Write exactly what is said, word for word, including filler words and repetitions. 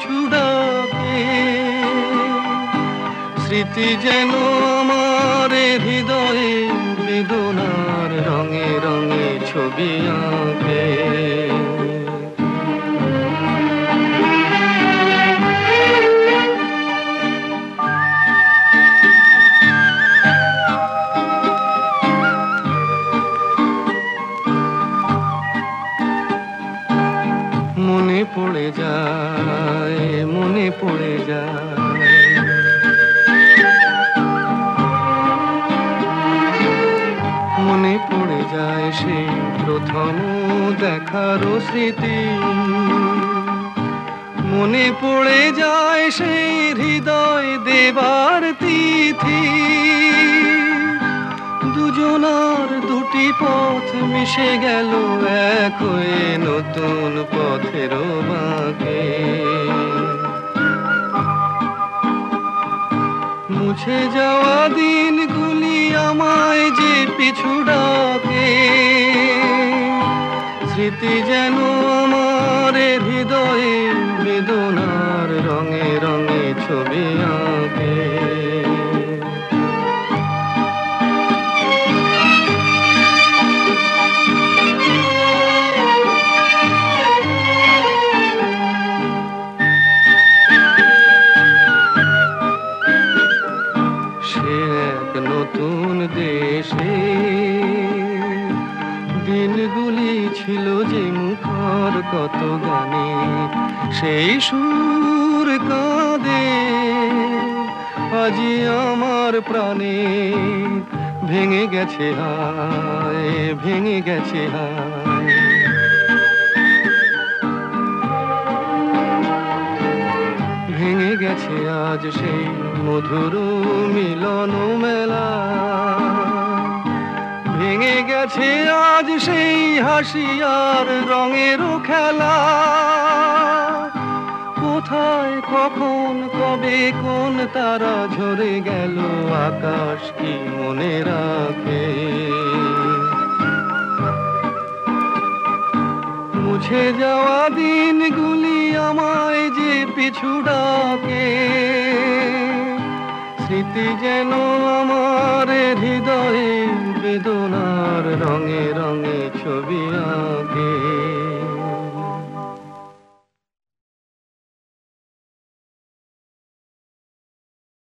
পিছু ডাকে। স্মৃতি যেন আমার হৃদয়ে বেদনার রঙে রঙে ছবি আঁকে। মনে পড়ে যায়, মনে পড়ে যায়, মনে পড়ে যায় সেই প্রথম দেখার স্মৃতি। মনে পড়ে যায় সেই হৃদয় দেবার তিথি। দুজনার দুটি পথ মিশে গেল এক হয়ে নতুন পথের বাঁকে। মুছে যাওয়া দিনগুলি আমায় যে পিছু ডাকে। স্মৃতি যেন আমার হৃদয়ে বেদনার রঙে রঙে ছবি আঁকে। নতুন দেশে দিনগুলি ছিল যে মুখর কত গানে, সেই সুর কাঁদে আজি আমার প্রাণে। ভেঙে গেছে হায়, ভেঙে গেছে হায়, ভেঙে গেছে আজ সেই মধুর মিলন মেলা। ভেঙে গেছে আজ সেই হাসি আর রঙের খেলা। কোথায় কখন কবে কোন তারা ঝরে গেল আকাশ কি মনে রাখে। মুছে যাওয়া দিনগুলি আমায় যে পিছু ডাকে। স্মৃতি যেন আমার হৃদয়ে বেদনার রঙে রঙে ছবি আঁকে।